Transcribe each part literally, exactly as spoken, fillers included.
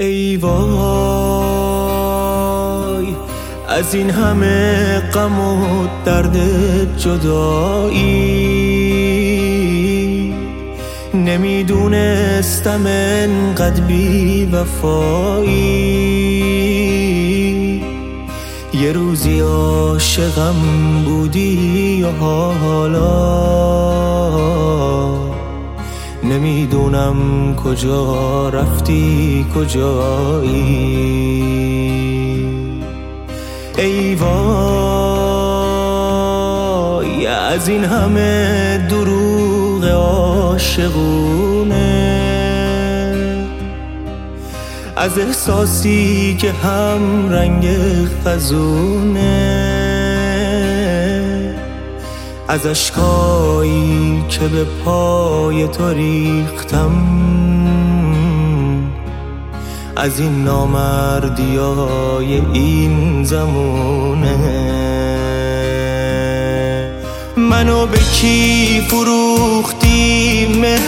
ای وای از این همه غم و درد جدایی، نمیدونستم انقدر بی وفایی. یه روزی عاشقم بودی و حالا نمیدونم کجا رفتی کجایی. ای وای از این همه دروغ عاشقونه، از احساسی که هم رنگ خزونه، از اشکایی که به پای تو ریختم، از این نامردیای این زمونه. منو به کی فروختی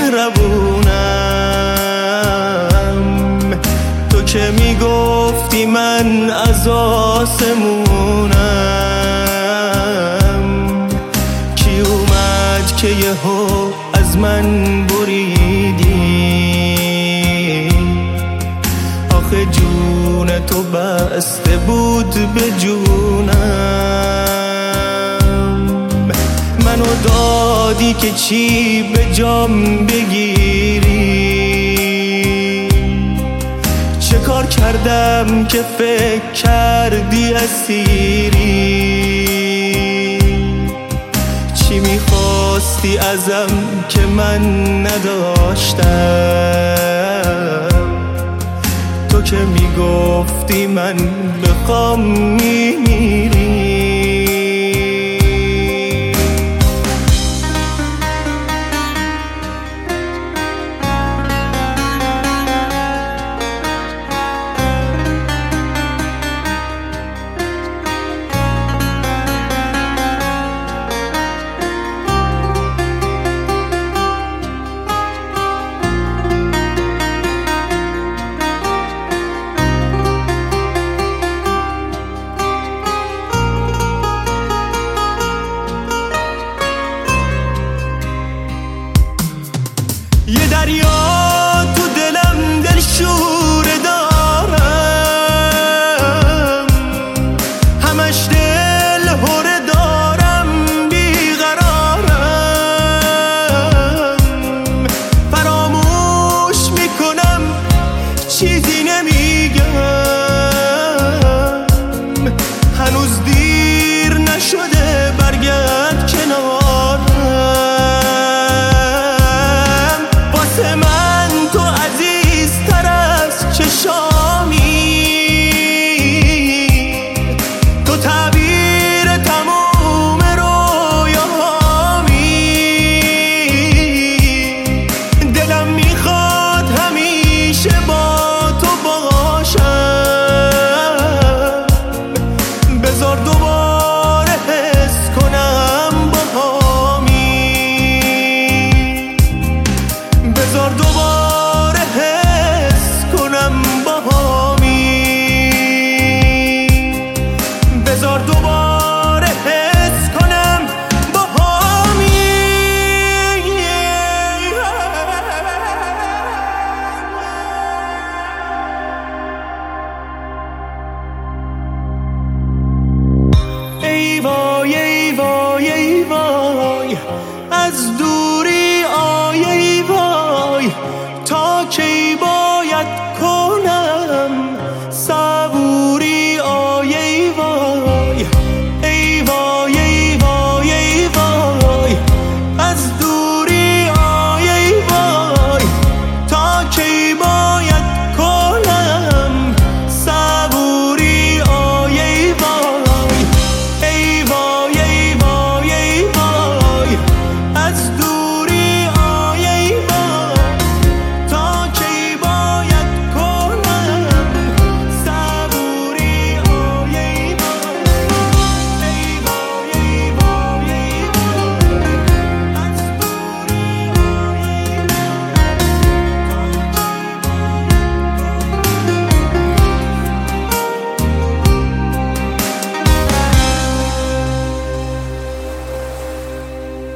مهربونم، تو که میگفتی من از آسمونم. کی اومد که یهو از من بریدی، آخه جون تو بسته بود به جونم. منو دادی که چی به جام بگیری، چه کار کردم که فکر کردی اسیری. چی میخواستی ازم که من نداشتم، تو که میگفتی من بخوام میمیری.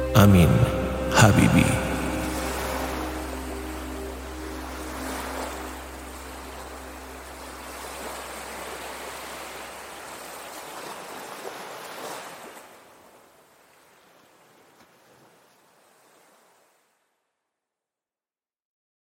امین حبیبی.